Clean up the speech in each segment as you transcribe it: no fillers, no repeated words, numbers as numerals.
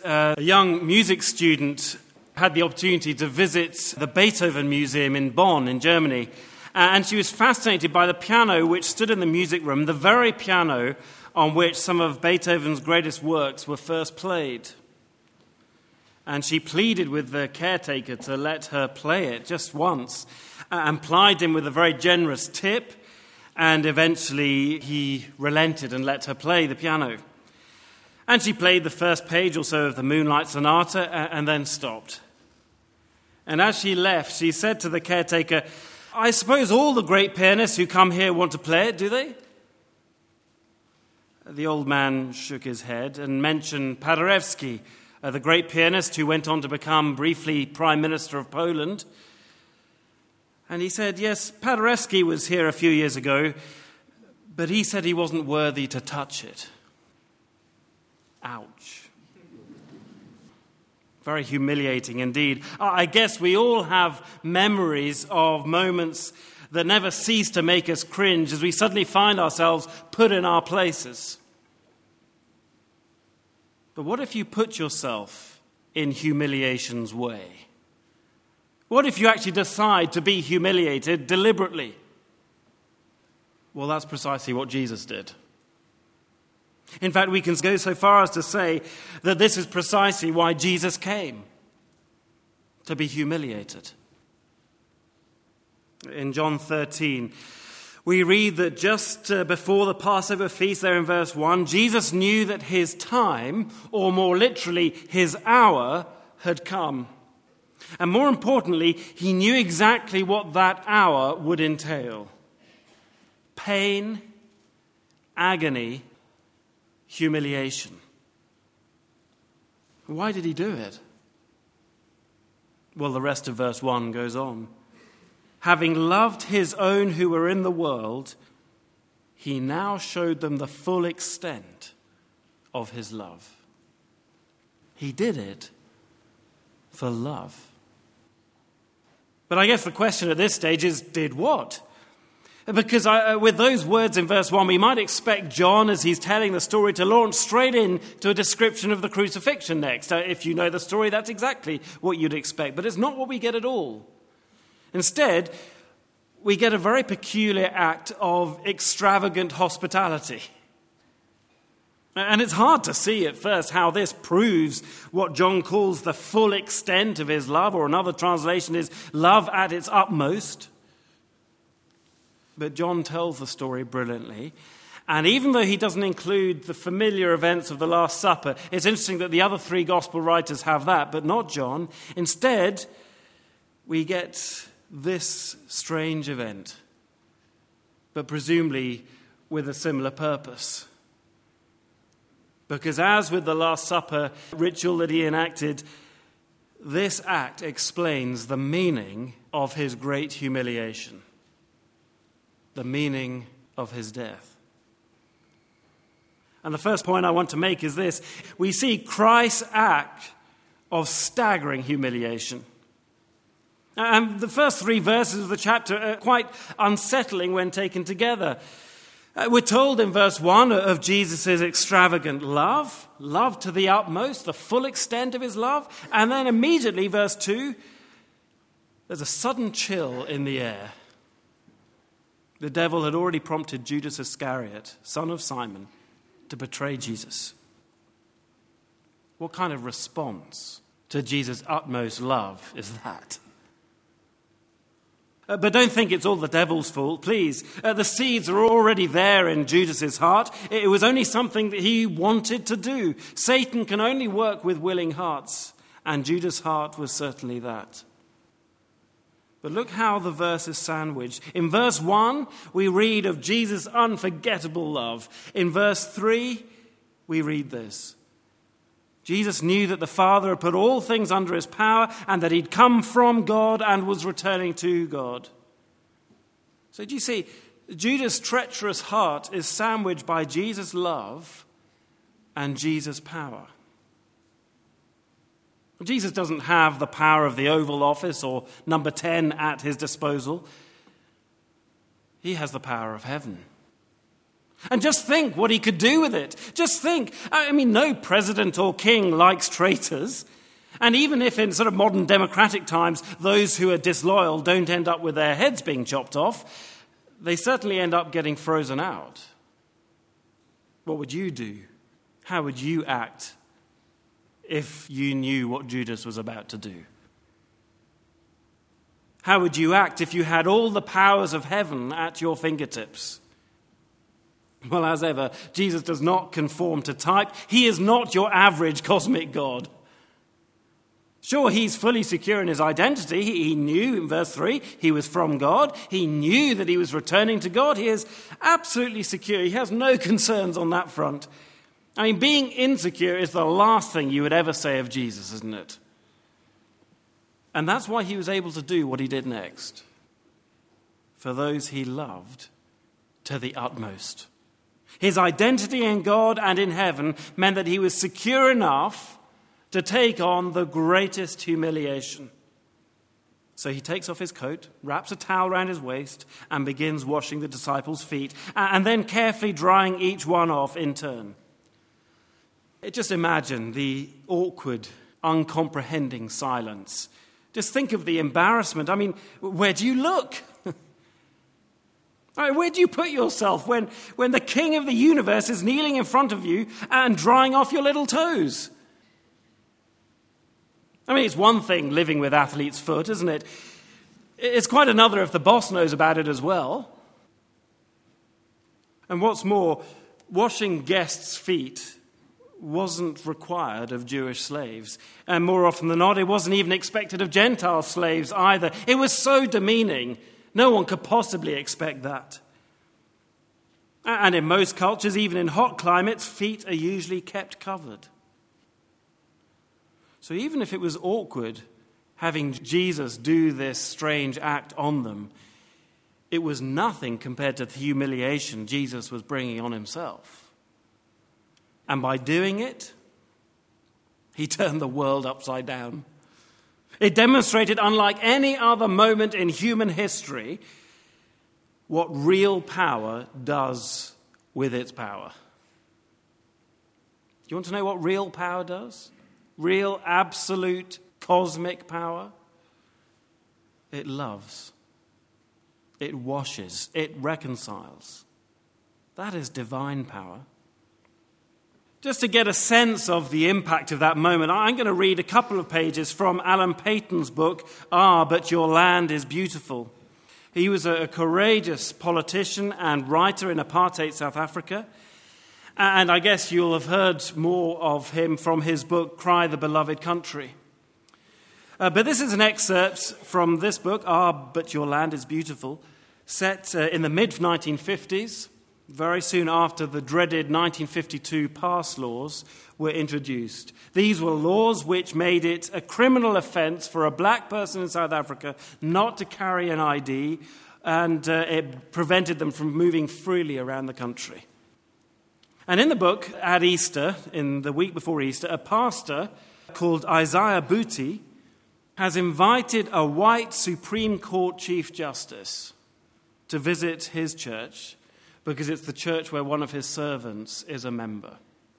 a young music student had the opportunity to visit the Beethoven Museum in Bonn in Germany. And she was fascinated by the piano which stood in the music room, the very piano on which some of Beethoven's greatest works were first played. And she pleaded with the caretaker to let her play it just once, and plied him with a very generous tip, and eventually he relented and let her play the piano. And she played the first page or so of the Moonlight Sonata and then stopped. And as she left, she said to the caretaker, "I suppose all the great pianists who come here want to play it, do they?" The old man shook his head and mentioned Paderewski, the great pianist who went on to become briefly Prime Minister of Poland. And he said, "Yes, Paderewski was here a few years ago, but he said he wasn't worthy to touch it." Ouch. Very humiliating indeed. I guess we all have memories of moments that never cease to make us cringe as we suddenly find ourselves put in our places. But what if you put yourself in humiliation's way? What if you actually decide to be humiliated deliberately? Well, that's precisely what Jesus did. In fact, we can go so far as to say that this is precisely why Jesus came, to be humiliated. In John 13, we read that just before the Passover feast, there in verse 1, Jesus knew that his time, or more literally, his hour, had come. And more importantly, he knew exactly what that hour would entail. Pain, agony, humiliation. Why did he do it? Well, the rest of verse 1 goes on. Having loved his own who were in the world, he now showed them the full extent of his love. He did it for love. But I guess the question at this stage is, did what? Because with those words in verse 1, we might expect John, as he's telling the story, to launch straight into a description of the crucifixion next. If you know the story, that's exactly what you'd expect. But it's not what we get at all. Instead, we get a very peculiar act of extravagant hospitality. And it's hard to see at first how this proves what John calls the full extent of his love, or another translation is love at its utmost. But John tells the story brilliantly. And even though he doesn't include the familiar events of the Last Supper, it's interesting that the other three gospel writers have that, but not John. Instead, we get this strange event, but presumably with a similar purpose. Because as with the Last Supper ritual that he enacted, this act explains the meaning of his great humiliation, the meaning of his death. And the first point I want to make is this. We see Christ's act of staggering humiliation. And the first three verses of the chapter are quite unsettling when taken together. We're told in verse 1 of Jesus' extravagant love to the utmost, the full extent of his love. And then immediately, verse 2, there's a sudden chill in the air. The devil had already prompted Judas Iscariot, son of Simon, to betray Jesus. What kind of response to Jesus' utmost love is that? But don't think it's all the devil's fault, please. The seeds are already there in Judas's heart. It was only something that he wanted to do. Satan can only work with willing hearts, and Judas' heart was certainly that. But look how the verse is sandwiched. In verse 1, we read of Jesus' unforgettable love. In verse 3, we read this. Jesus knew that the Father had put all things under his power and that he'd come from God and was returning to God. So do you see, Judas' treacherous heart is sandwiched by Jesus' love and Jesus' power. Jesus doesn't have the power of the Oval Office or number 10 at his disposal. He has the power of heaven. And just think what he could do with it. Just think. I mean, no president or king likes traitors. And even if in sort of modern democratic times those who are disloyal don't end up with their heads being chopped off, they certainly end up getting frozen out. What would you do? How would you act if you knew what Judas was about to do? How would you act if you had all the powers of heaven at your fingertips? Well, as ever, Jesus does not conform to type. He is not your average cosmic God. Sure, he's fully secure in his identity. He knew in verse 3 he was from God. He knew that he was returning to God. He is absolutely secure. He has no concerns on that front. I mean, being insecure is the last thing you would ever say of Jesus, isn't it? And that's why he was able to do what he did next. For those he loved to the utmost. His identity in God and in heaven meant that he was secure enough to take on the greatest humiliation. So he takes off his coat, wraps a towel around his waist, and begins washing the disciples' feet, and then carefully drying each one off in turn. Just imagine the awkward, uncomprehending silence. Just think of the embarrassment. I mean, where do you look? Where do you put yourself when the king of the universe is kneeling in front of you and drying off your little toes? I mean, it's one thing living with athlete's foot, isn't it? It's quite another if the boss knows about it as well. And what's more, washing guests' feet wasn't required of Jewish slaves. And more often than not, it wasn't even expected of Gentile slaves either. It was so demeaning. No one could possibly expect that. And in most cultures, even in hot climates, feet are usually kept covered. So even if it was awkward having Jesus do this strange act on them, it was nothing compared to the humiliation Jesus was bringing on himself. And by doing it, he turned the world upside down. It demonstrated, unlike any other moment in human history, what real power does with its power. Do you want to know what real power does? Real, absolute, cosmic power? It loves. It washes. It reconciles. That is divine power. Just to get a sense of the impact of that moment, I'm going to read a couple of pages from Alan Paton's book, Ah, But Your Land is Beautiful. He was a courageous politician and writer in apartheid South Africa. And I guess you'll have heard more of him from his book, Cry the Beloved Country. But this is an excerpt from this book, Ah, But Your Land is Beautiful, set in the mid-1950s. Very soon after the dreaded 1952 pass laws were introduced. These were laws which made it a criminal offence for a black person in South Africa not to carry an ID, and it prevented them from moving freely around the country. And in the book, at Easter, in the week before Easter, a pastor called Isaiah Booty has invited a white Supreme Court Chief Justice to visit his church, because it's the church where one of his servants is a member.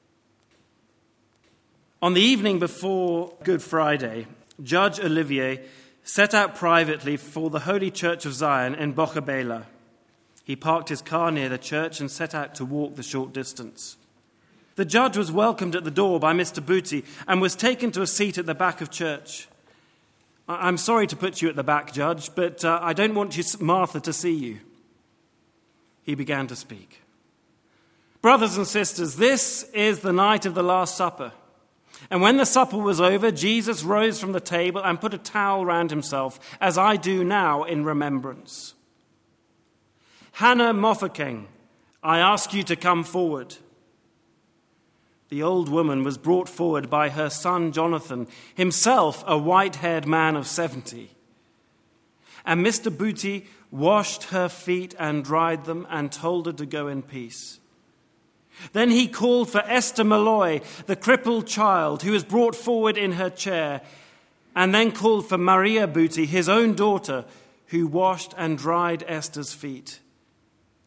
On the evening before Good Friday, Judge Olivier set out privately for the Holy Church of Zion in Botshabelo. He parked his car near the church and set out to walk the short distance. The judge was welcomed at the door by Mr. Booty and was taken to a seat at the back of church. I'm sorry to put you at the back, Judge, but I don't want Martha to see you. He began to speak. Brothers and sisters, this is the night of the Last Supper. And when the supper was over, Jesus rose from the table and put a towel round himself, as I do now in remembrance. Hannah Mofokeng, I ask you to come forward. The old woman was brought forward by her son Jonathan, himself a white-haired man of 70. And Mr. Booty washed her feet and dried them and told her to go in peace. Then he called for Esther Malloy, the crippled child who was brought forward in her chair, and then called for Maria Booty, his own daughter, who washed and dried Esther's feet.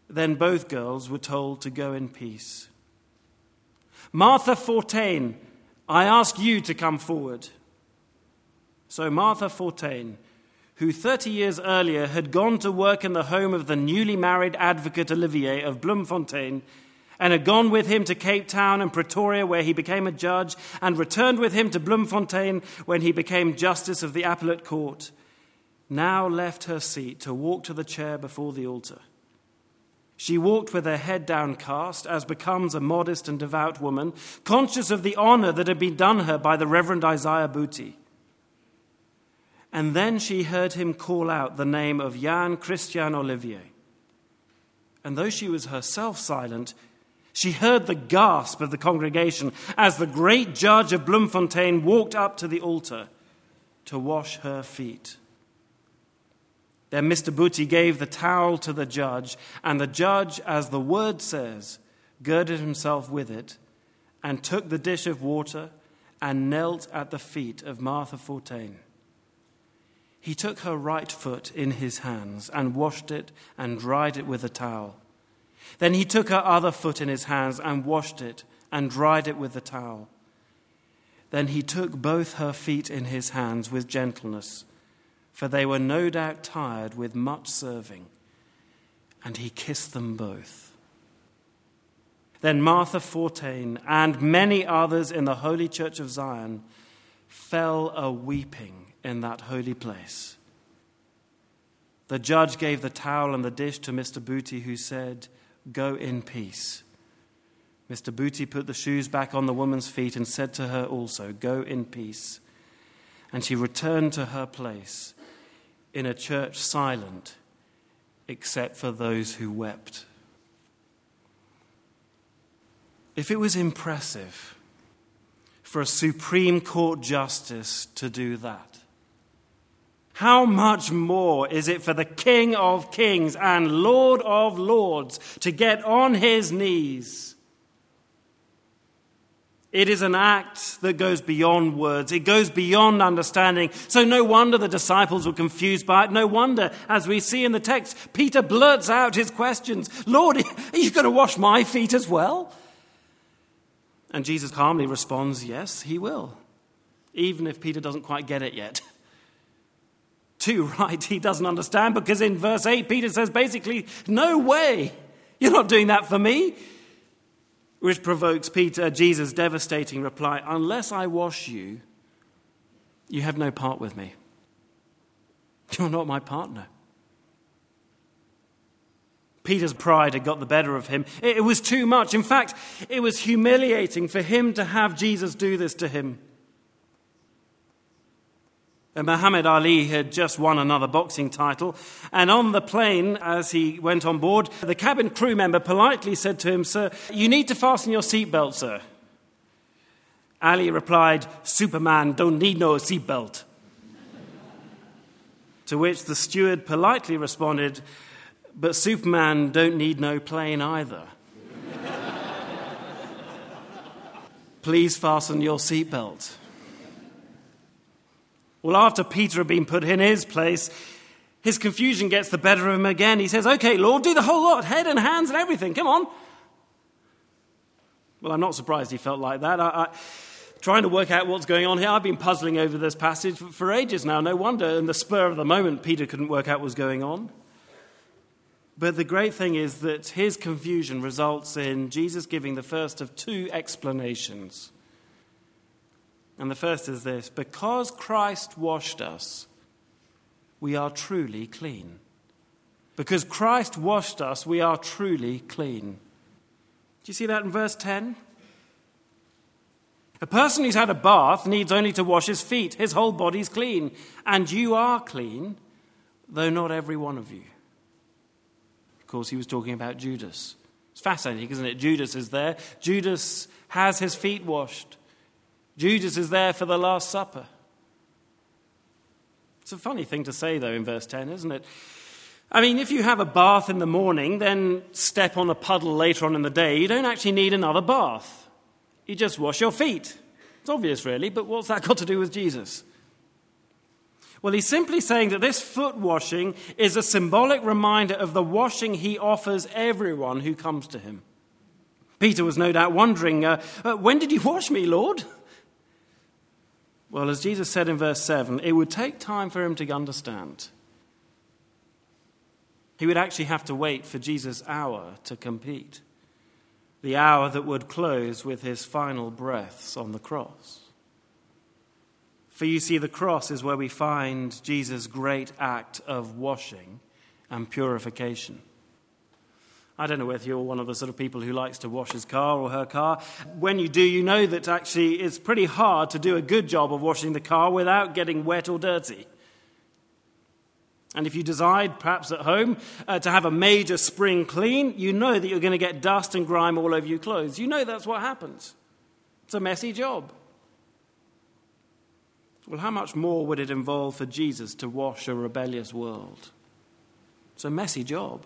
Then both girls were told to go in peace. Martha Fortain, I ask you to come forward. So Martha Fortain, who 30 years earlier had gone to work in the home of the newly married advocate Olivier of Bloemfontein, and had gone with him to Cape Town and Pretoria, where he became a judge, and returned with him to Bloemfontein when he became justice of the appellate court, now left her seat to walk to the chair before the altar. She walked with her head downcast, as becomes a modest and devout woman, conscious of the honor that had been done her by the Reverend Isaiah Boetie. And then she heard him call out the name of Jan Christian Olivier. And though she was herself silent, she heard the gasp of the congregation as the great judge of Bloemfontein walked up to the altar to wash her feet. Then Mr. Boetie gave the towel to the judge, and the judge, as the word says, girded himself with it and took the dish of water and knelt at the feet of Martha Fortain. He took her right foot in his hands and washed it and dried it with a towel. Then he took her other foot in his hands and washed it and dried it with the towel. Then he took both her feet in his hands with gentleness, for they were no doubt tired with much serving, and he kissed them both. Then Martha Fortain and many others in the Holy Church of Zion fell a-weeping in that holy place. The judge gave the towel and the dish to Mr. Boetie, who said, "Go in peace." Mr. Boetie put the shoes back on the woman's feet and said to her also, "Go in peace." And she returned to her place in a church silent, except for those who wept. If it was impressive for a Supreme Court justice to do that, how much more is it for the King of Kings and Lord of Lords to get on his knees? It is an act that goes beyond words. It goes beyond understanding. So no wonder the disciples were confused by it. No wonder, as we see in the text, Peter blurts out his questions. "Lord, are you going to wash my feet as well?" And Jesus calmly responds, "Yes, he will," even if Peter doesn't quite get it yet. Too right, he doesn't understand, because in verse 8, Peter says basically, "No way, you're not doing that for me." Which provokes Jesus' devastating reply, "Unless I wash you, you have no part with me. You're not my partner." Peter's pride had got the better of him. It was too much. In fact, it was humiliating for him to have Jesus do this to him. And Muhammad Ali had just won another boxing title, and on the plane, as he went on board, the cabin crew member politely said to him, "Sir, you need to fasten your seatbelt, sir." Ali replied, "Superman don't need no seatbelt." To which the steward politely responded, "But Superman don't need no plane either." Please fasten your seatbelt. Well, after Peter had been put in his place, his confusion gets the better of him again. He says, "Okay, Lord, do the whole lot, head and hands and everything, come on." Well, I'm not surprised he felt like that. Trying to work out what's going on here, I've been puzzling over this passage for ages now. No wonder in the spur of the moment Peter couldn't work out what was going on. But the great thing is that his confusion results in Jesus giving the first of two explanations. And the first is this: because Christ washed us, we are truly clean. Because Christ washed us, we are truly clean. Do you see that in verse 10? A person who's had a bath needs only to wash his feet. His whole body's clean. And you are clean, though not every one of you. Of course, he was talking about Judas. It's fascinating, isn't it? Judas is there. Judas has his feet washed. Judas is there for the Last Supper. It's a funny thing to say, though, in verse 10, isn't it? I mean, if you have a bath in the morning, then step on a puddle later on in the day, you don't actually need another bath. You just wash your feet. It's obvious, really, but what's that got to do with Jesus? Well, he's simply saying that this foot washing is a symbolic reminder of the washing he offers everyone who comes to him. Peter was no doubt wondering, when did you wash me, Lord? Well, as Jesus said in verse 7, it would take time for him to understand. He would actually have to wait for Jesus' hour to complete, the hour that would close with his final breaths on the cross. For you see, the cross is where we find Jesus' great act of washing and purification. I don't know whether you're one of the sort of people who likes to wash his car or her car. When you do, you know that actually it's pretty hard to do a good job of washing the car without getting wet or dirty. And if you decide, perhaps at home, to have a major spring clean, you know that you're going to get dust and grime all over your clothes. You know that's what happens. It's a messy job. Well, how much more would it involve for Jesus to wash a rebellious world? It's a messy job.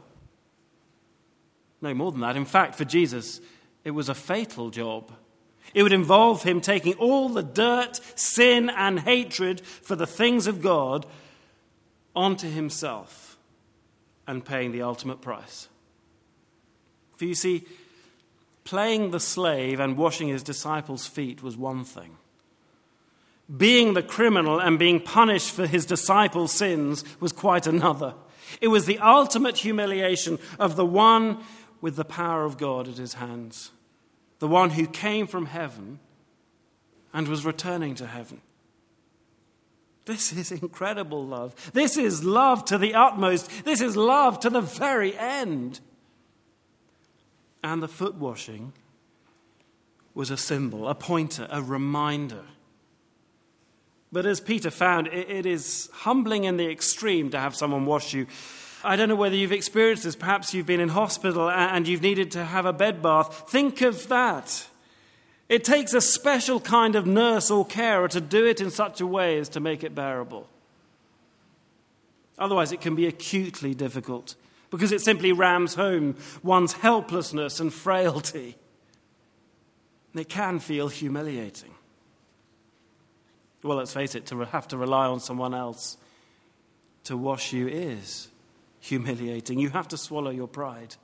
No more than that. In fact, for Jesus, it was a fatal job. It would involve him taking all the dirt, sin, and hatred for the things of God onto himself and paying the ultimate price. For you see, playing the slave and washing his disciples' feet was one thing. Being the criminal and being punished for his disciples' sins was quite another. It was the ultimate humiliation of the one with the power of God at his hands, the one who came from heaven and was returning to heaven. This is incredible love. This is love to the utmost. This is love to the very end. And the foot washing was a symbol, a pointer, a reminder. But as Peter found, it is humbling in the extreme to have someone wash you. I don't know whether you've experienced this. Perhaps you've been in hospital and you've needed to have a bed bath. Think of that. It takes a special kind of nurse or carer to do it in such a way as to make it bearable. Otherwise, it can be acutely difficult because it simply rams home one's helplessness and frailty. And it can feel humiliating. Well, let's face it, to have to rely on someone else to wash you is humiliating. You have to swallow your pride.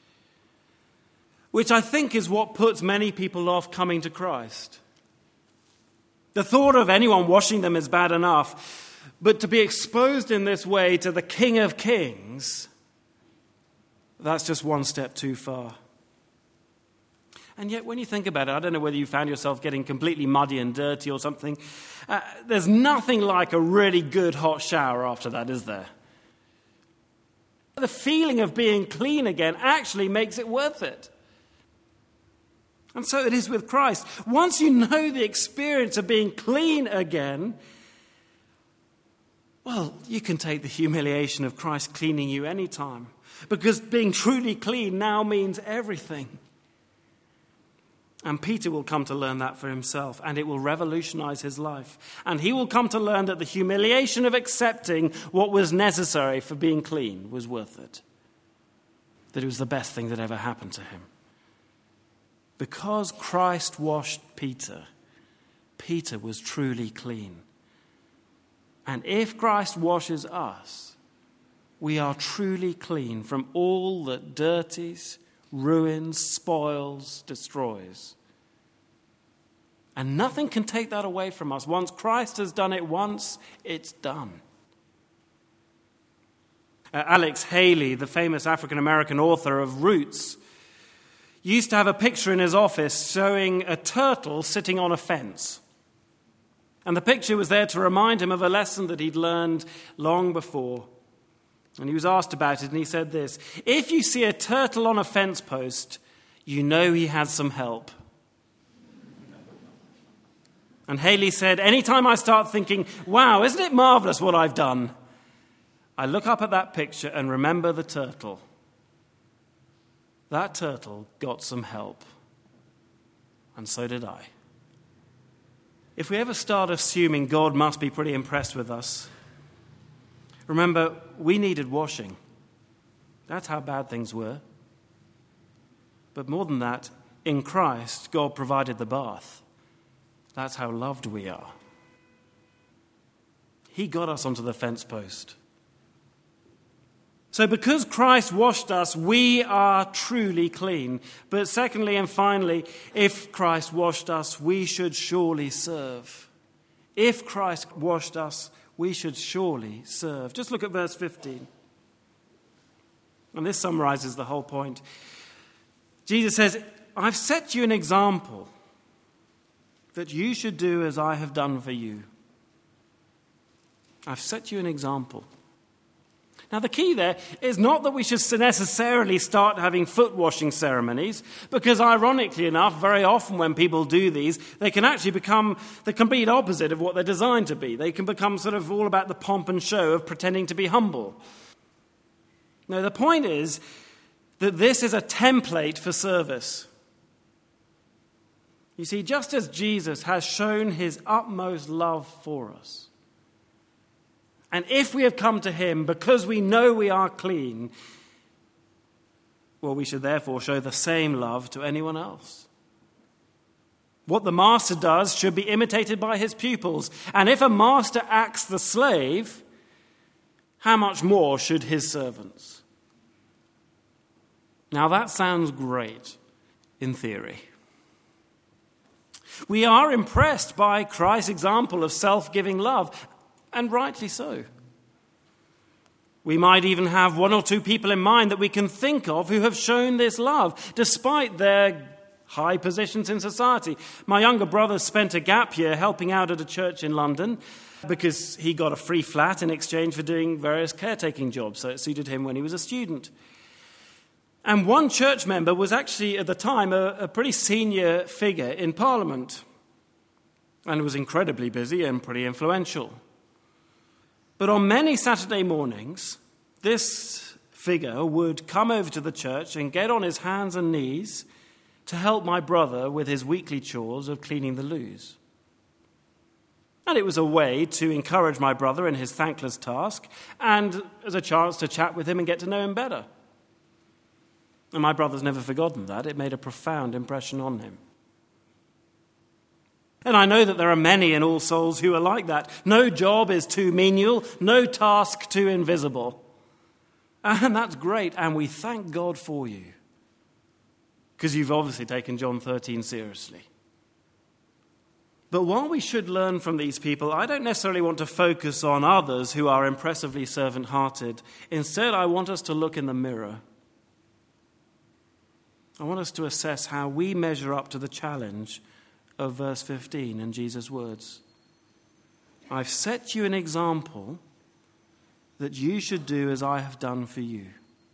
Which I think is what puts many people off coming to Christ. The thought of anyone washing them is bad enough, but to be exposed in this way to the King of Kings, that's just one step too far. And yet when you think about it, I don't know whether you found yourself getting completely muddy and dirty or something. There's nothing like a really good hot shower after that, is there? The feeling of being clean again actually makes it worth it. And so it is with Christ. Once you know the experience of being clean again, well, you can take the humiliation of Christ cleaning you anytime. Because being truly clean now means everything. And Peter will come to learn that for himself, and it will revolutionize his life. And he will come to learn that the humiliation of accepting what was necessary for being clean was worth it. That it was the best thing that ever happened to him. Because Christ washed Peter, Peter was truly clean. And if Christ washes us, we are truly clean from all that dirties, ruins, spoils, destroys. And nothing can take that away from us. Once Christ has done it once, it's done. Alex Haley, the famous African-American author of Roots, used to have a picture in his office showing a turtle sitting on a fence. And the picture was there to remind him of a lesson that he'd learned long before. And he was asked about it, and he said this: if you see a turtle on a fence post, you know he has some help. And Haley said, anytime I start thinking, wow, isn't it marvelous what I've done? I look up at that picture and remember the turtle. That turtle got some help. And so did I. If we ever start assuming God must be pretty impressed with us, remember, we needed washing. That's how bad things were. But more than that, in Christ, God provided the bath. That's how loved we are. He got us onto the fence post. So because Christ washed us, we are truly clean. But secondly and finally, if Christ washed us, we should surely serve. If Christ washed us, we should surely serve. Just look at verse 15. And this summarizes the whole point. Jesus says, I've set you an example that you should do as I have done for you. I've set you an example. Now, the key there is not that we should necessarily start having foot washing ceremonies, because ironically enough, very often when people do these, they can actually become the complete opposite of what they're designed to be. They can become sort of all about the pomp and show of pretending to be humble. No, the point is that this is a template for service. You see, just as Jesus has shown his utmost love for us, and if we have come to him because we know we are clean, well, we should therefore show the same love to anyone else. What the master does should be imitated by his pupils. And if a master acts the slave, how much more should his servants? Now that sounds great in theory. We are impressed by Christ's example of self-giving love, and rightly so. We might even have one or two people in mind that we can think of who have shown this love, despite their high positions in society. My younger brother spent a gap year helping out at a church in London because he got a free flat in exchange for doing various caretaking jobs, so it suited him when he was a student. And one church member was actually, at the time, a pretty senior figure in Parliament, and was incredibly busy and pretty influential. But on many Saturday mornings, this figure would come over to the church and get on his hands and knees to help my brother with his weekly chores of cleaning the loos. And it was a way to encourage my brother in his thankless task, and as a chance to chat with him and get to know him better. And my brother's never forgotten that. It made a profound impression on him. And I know that there are many in All Souls who are like that. No job is too menial, no task too invisible. And that's great, and we thank God for you, because you've obviously taken John 13 seriously. But while we should learn from these people, I don't necessarily want to focus on others who are impressively servant-hearted. Instead, I want us to look in the mirror. I want us to assess how we measure up to the challenge of verse 15 in Jesus' words. I've set you an example that you should do as I have done for you.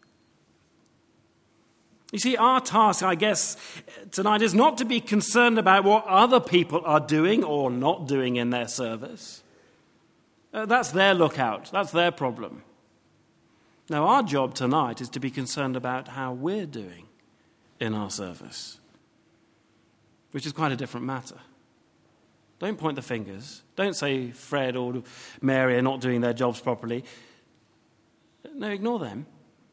You see, our task, I guess, tonight is not to be concerned about what other people are doing or not doing in their service. That's their lookout. That's their problem. Now, our job tonight is to be concerned about how we're doing in our service, which is quite a different matter. Don't point the fingers. Don't say Fred or Mary are not doing their jobs properly. No, ignore them.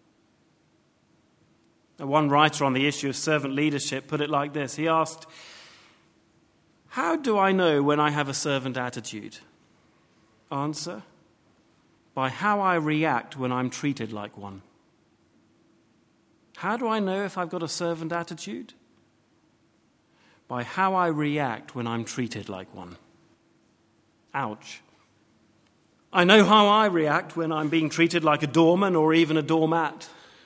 One writer on the issue of servant leadership put it like this. He asked, how do I know when I have a servant attitude? Answer, by how I react when I'm treated like one. How do I know if I've got a servant attitude? By how I react when I'm treated like one. Ouch. I know how I react when I'm being treated like a doorman or even a doormat.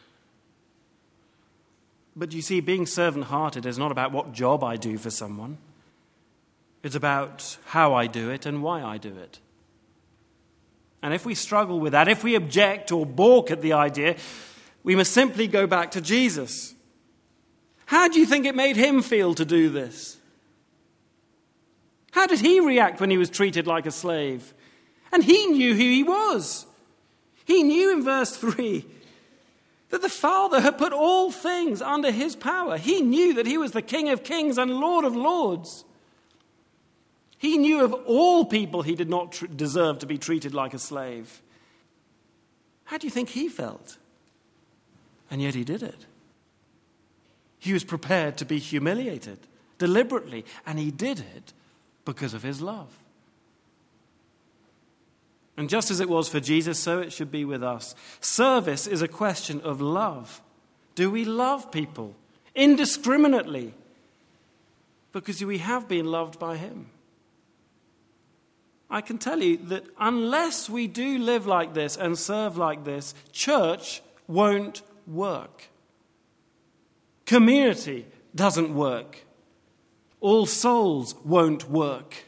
But you see, being servant-hearted is not about what job I do for someone. It's about how I do it and why I do it. And if we struggle with that, if we object or balk at the idea, we must simply go back to Jesus. How do you think it made him feel to do this? How did he react when he was treated like a slave? And he knew who he was. He knew in verse 3 that the Father had put all things under his power. He knew that he was the King of Kings and Lord of Lords. He knew of all people he did not deserve to be treated like a slave. How do you think he felt? And yet he did it. He was prepared to be humiliated deliberately, and he did it because of his love. And just as it was for Jesus, so it should be with us. Service is a question of love. Do we love people indiscriminately? Because we have been loved by him. I can tell you that unless we do live like this and serve like this, church won't work. Community doesn't work. All souls won't work.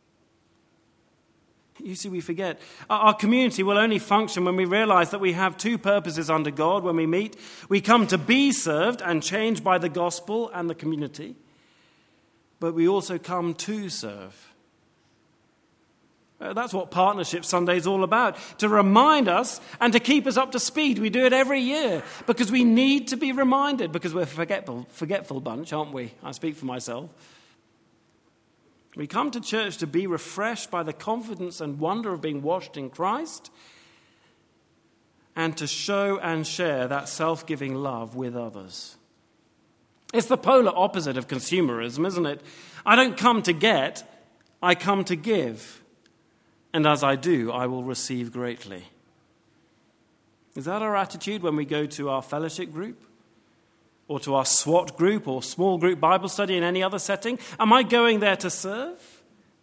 You see, we forget. Our community will only function when we realize that we have two purposes under God when we meet. We come to be served and changed by the gospel and the community, but we also come to serve. That's what Partnership Sunday is all about, to remind us and to keep us up to speed. We do it every year because we need to be reminded, because we're a forgetful bunch, aren't we? I speak for myself. We come to church to be refreshed by the confidence and wonder of being washed in Christ and to show and share that self-giving love with others. It's the polar opposite of consumerism, isn't it? I don't come to get, I come to give. And as I do, I will receive greatly. Is that our attitude when we go to our fellowship group? Or to our SWAT group or small group Bible study in any other setting? Am I going there to serve?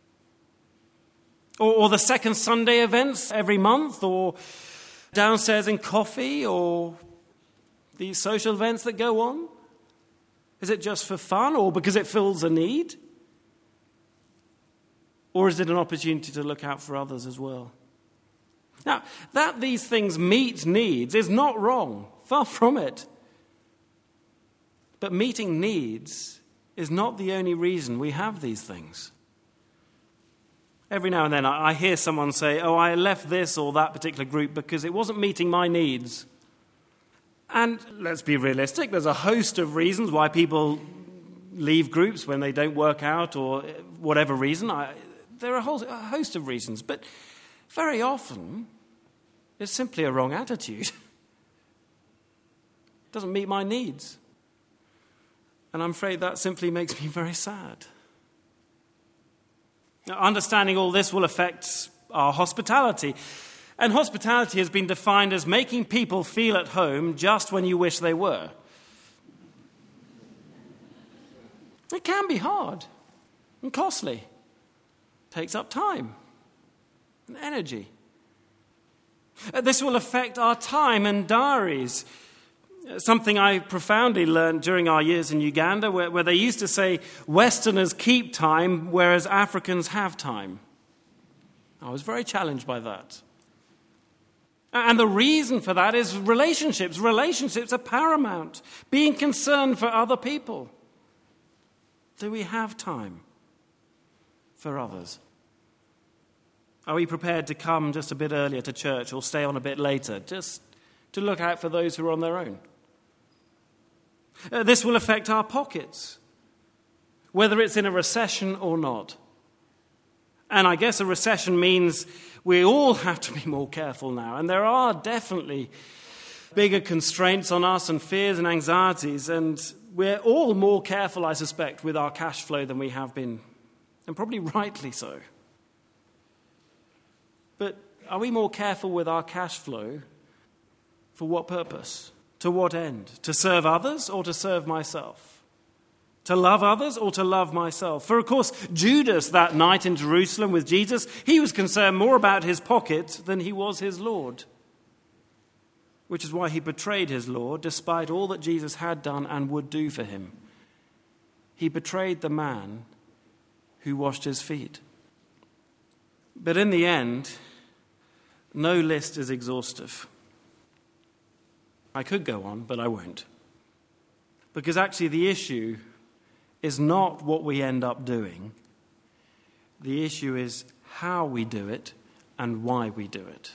Or the second Sunday events every month? Or downstairs in coffee? Or these social events that go on? Is it just for fun or because it fills a need? Or is it an opportunity to look out for others as well? Now, that these things meet needs is not wrong. Far from it. But meeting needs is not the only reason we have these things. Every now and then I hear someone say, oh, I left this or that particular group because it wasn't meeting my needs. And let's be realistic, there's a host of reasons why people leave groups when they don't work out or whatever reason. There are a host of reasons, but very often it's simply a wrong attitude. It doesn't meet my needs. And I'm afraid that simply makes me very sad. Now, understanding all this will affect our hospitality. And hospitality has been defined as making people feel at home just when you wish they were. It can be hard and costly. It takes up time and energy. This will affect our time and diaries. Something I profoundly learned during our years in Uganda, where they used to say, Westerners keep time, whereas Africans have time. I was very challenged by that. And the reason for that is relationships. Relationships are paramount. Being concerned for other people. Do we have time for others? Are we prepared to come just a bit earlier to church or stay on a bit later, just to look out for those who are on their own? This will affect our pockets, whether it's in a recession or not. And I guess a recession means we all have to be more careful now. And there are definitely bigger constraints on us and fears and anxieties. And we're all more careful, I suspect, with our cash flow than we have been. And probably rightly so. But are we more careful with our cash flow? For what purpose? To what end? To serve others or to serve myself? To love others or to love myself? For of course, Judas that night in Jerusalem with Jesus, he was concerned more about his pocket than he was his Lord. Which is why he betrayed his Lord despite all that Jesus had done and would do for him. He betrayed the man who washed his feet. But in the end, no list is exhaustive. I could go on, but I won't. Because actually the issue is not what we end up doing. The issue is how we do it and why we do it.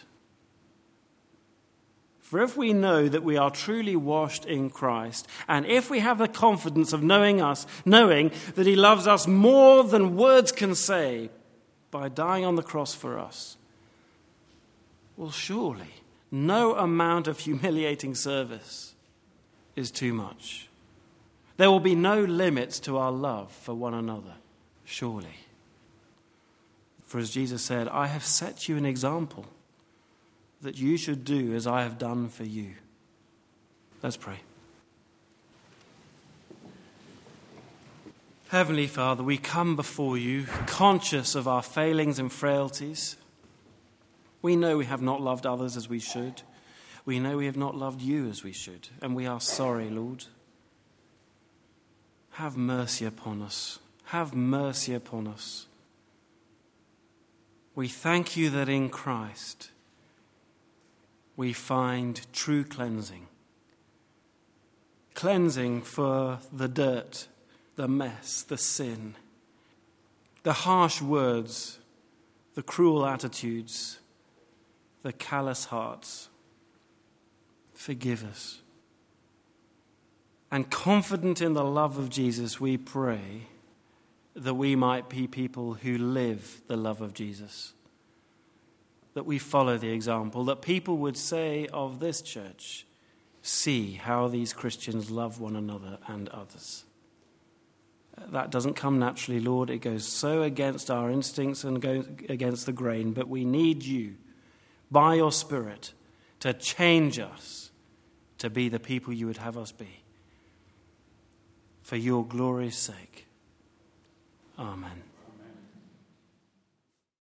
For if we know that we are truly washed in Christ, and if we have the confidence of knowing that he loves us more than words can say by dying on the cross for us, well, surely no amount of humiliating service is too much. There will be no limits to our love for one another, surely. For as Jesus said, I have set you an example that you should do as I have done for you. Let's pray. Heavenly Father, we come before you conscious of our failings and frailties. We know we have not loved others as we should. We know we have not loved you as we should, and we are sorry, Lord. Have mercy upon us. Have mercy upon us. We thank you that in Christ we find true cleansing. Cleansing for the dirt, the mess, the sin, the harsh words, the cruel attitudes, the callous hearts. Forgive us. And confident in the love of Jesus, we pray that we might be people who live the love of Jesus, that we follow the example, that people would say of this church, see how these Christians love one another and others. That doesn't come naturally, Lord. It goes so against our instincts and goes against the grain, but we need you, by your Spirit, to change us to be the people you would have us be. For your glory's sake. Amen.